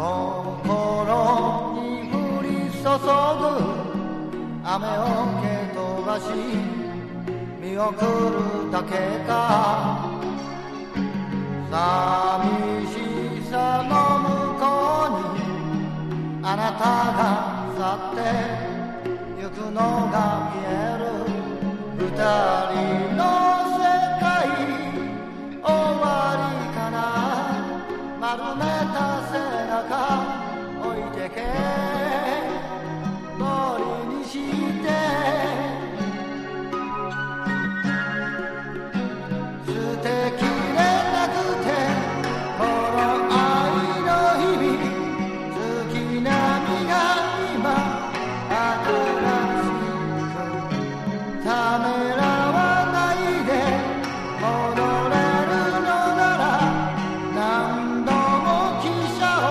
心に降り注ぐ雨を蹴飛ばし見送るだけか、寂しさの向こうにあなたが去ってゆくのが見える。二人の世界終わりかな、丸めた背中置いてけぼりにして捨てきれなくてこの愛の日々、月並みが今新しくためら